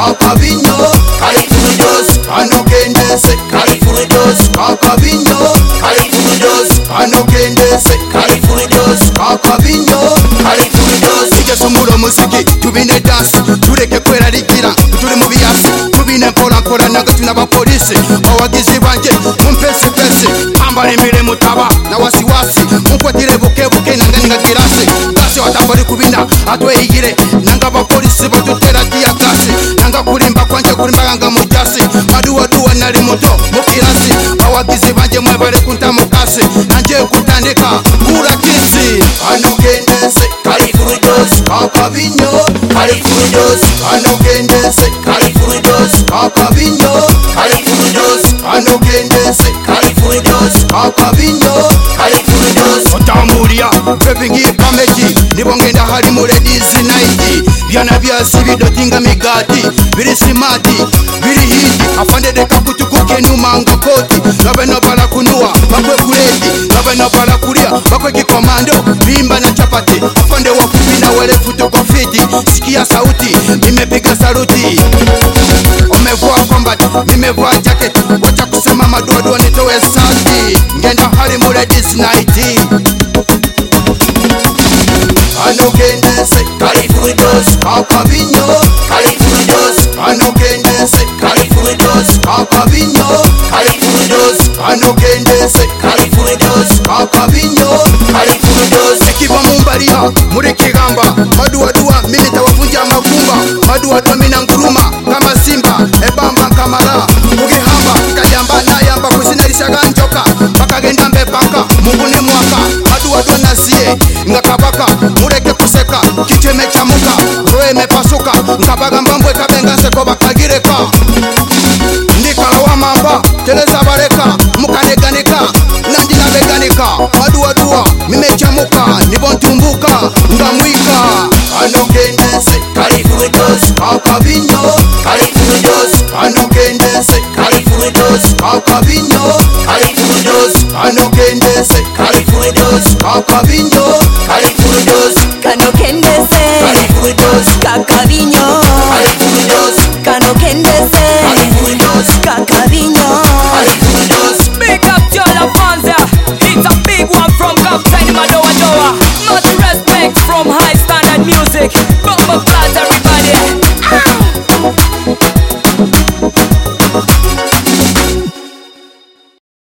kakabinyo kalifudos anokendese kalifudos kakabinyo kalifudos anokendese kalifudos kakabinyo kalifudos ijesumulo musiki tubine dance tureke kwerarikira turi mu biyasi tubine mpola nanga tunaba polisi abagizi banje mumpese pese ambara emire mutaba na wasiwasi mukwatire bukebuke nanga ngagirase kasi watambari kubina atweyigire nanga abapolisi batutera tiya kasi nanga kulimba kwanje kulimba yanga mujasi aduwa nali muto mukirasi abagizi banje mwebale kuntamukasi nanje kutandika kura kisi anokendese kalifudos kakabinyo kalifudos anokendese kalifudos kakabinyo kalifudos anokendese kalifudos kakabinyo kalifudos otambulia rapping ipameji nibongenda hali mu ladies night byana byasi bidotinga migati biri simati biri hiti afandede kakutukuke numanga koti gabeno bala kunua bakwe kuleti gabeno bala kulia bakwe kikomando bimba na chapati afande wakupina wale futuko fiti sikia sauti nimepiga saluti umevua combat nimevua jacket wacha kusema madodo nitowe sati ngenda hali mu ladies night anokendese kalifudos kakabinyo kalifudos anokendese kalifudos kakabinyo kalifudos anokendese kalifudos kakabinyo kalifudos ekiva mumbaria muri kigamba maduwa mimi tawafunja makumba maduwa mina nguruma kama simba ebamba kamara kugihamba kajamba nayamba kusinalishaga njoka bakagenda mbepaka mugune mwaka maduwa nasiye ngakabaka mureke kuseka kicheme chamuka roe mepasuka nkabaga mbambwe kabenga seko bakagireka ndikala wa mamba teleza bareka mukaneganika nandi nabeganika maduwa mimechamuka nibontumbuka ngamwika anokendese kalifudos kakabinyo kalifudos anokendese kalifudos kakabinyo kalifudos anokendese kalifudos kakabinyo